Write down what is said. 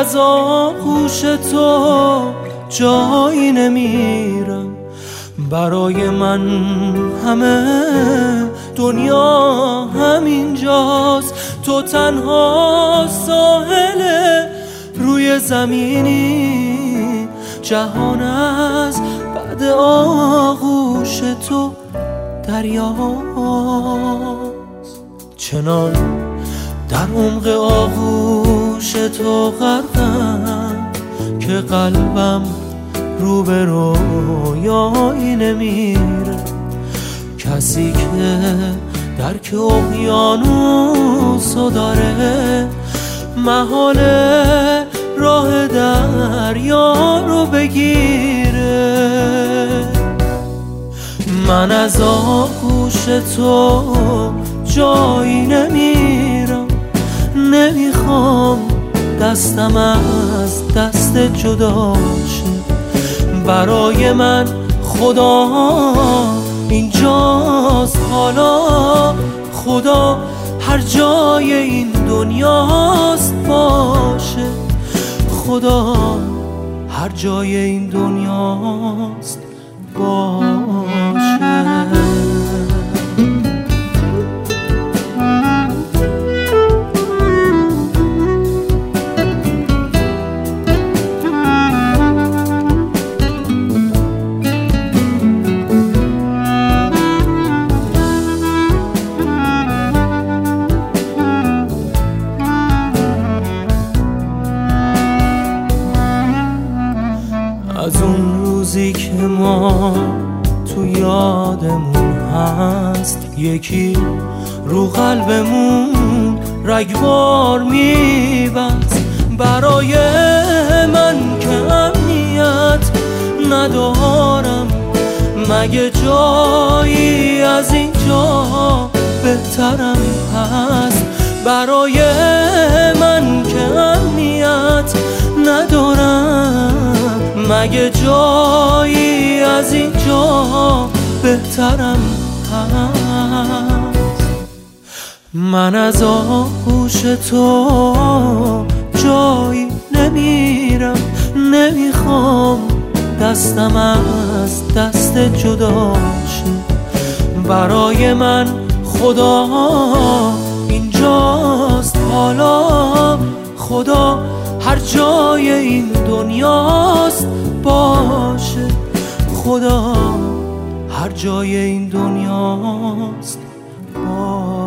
از آغوش تو جایی نمیرم. برای من همه دنیا همینجاست. تو تنها ساحل روی زمینی، جهان از بعد آغوش تو دریاست. چنان در عمق آغوش تو غرقم که قلبم رو به رویایی نمیره. کسی که درک اقیانوسو داره، محاله راه دریا رو بگیره. من از آغوش تو جایی نمیرم، نمیخوام دستم از دست جدا شه. برای من خدا اینجاست حالا، خدا هر جای این دنیاست باشه. خدا هر جای این دنیاست باشه. از اون روزی که ما تو یادمون هست، یکی رو قلبمون رگبار میبست. برای من که امنیت ندارم، مگه جایی از اینجا بهترم هست؟ برای من که امنیت ندارم، مگه جایی از اینجا بهترم هست؟ من از آغوش تو جایی نمیرم، نمیخوام دستم از دست جدا شه. برای من خدا اینجاست حالا، خدا هر جای این دنیاست باشه. خدا هر جای این دنیاست باشه.